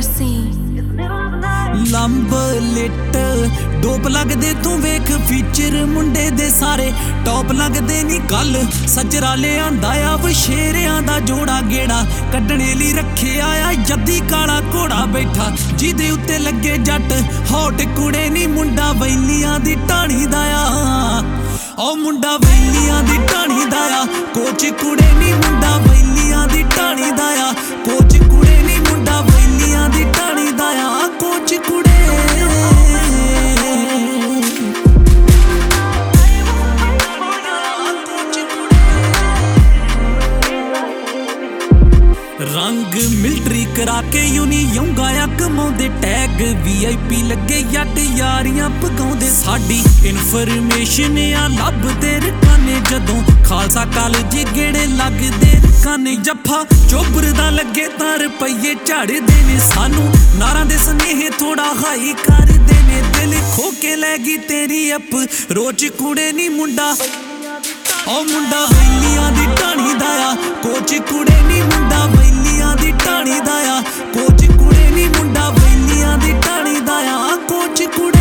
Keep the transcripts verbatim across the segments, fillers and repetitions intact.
scene. लंब lit dope लगदे तू वेख फीचर मुंडे दे सारे टॉप लगदे नी गल सजरा ले आंदा आ वशेरियां दा जोड़ा गेड़ा कड्डणे लई रखे आया जद्दी काला घोड़ा बैठा जिदे उत्ते लगे जट हॉट कुड़े नी मुंडा वैलियां दी टाणी दा आ ओ मुंडा वैलियां दी टाणी दा आ कोच कुड़े नी मुंडा वैलियां दी टाणी दा आ कोच कुड़े नी मुंडा वैलियां दी टाणी दा आ कोच कुड़े रंग मिलटरी करा के यूनी यौंगा कमाउंदे टैग वी आई पी लगे जट यारियां पगाउंदे साडी इनफॉर्मेशन आ लभदे रकाने जदों खालसा कॉलेज गेड़े लगदे रकाने जफ्फा चोबर दा लगे तां रुपये झाड़दे ने सानू नारां दे सनेहे थोड़ा हाई करदे ने दिल खो के लैगी तेरी अप रोज कुड़े नी मुंडा ओ मुंडा वैलियां दी टाणी दा आ कोच कुड़े नी मुंडा वैलियां दी टाणी दा आ कोच कुड़े नी मुंडा वैलियां दी टाणी दा आ कोच कुड़े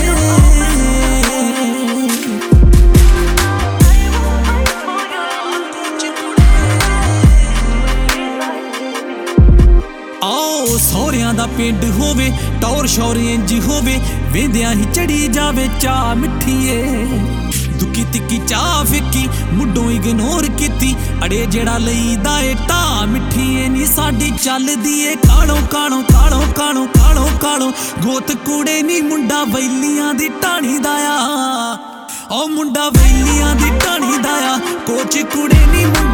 आओ सौरियां दा पिंड होवे टौर शौर इंज होवे वेंदियां ही चढ़ी जावे चा मिठीए दुखी तिक्की चाह फिक्की मुड्डों इग्नोर कीती अड़े जेड़ा लईदा ए टा मिठीए नी साडी चलदी ए कालो कालो कालो कालो कालो कालो गोत कुड़े नी मुंडा वैलियां दी टाणी दा आ ओ मुंडा वैलियां दी टाणी दा आ कोच कुड़े नी मुंडा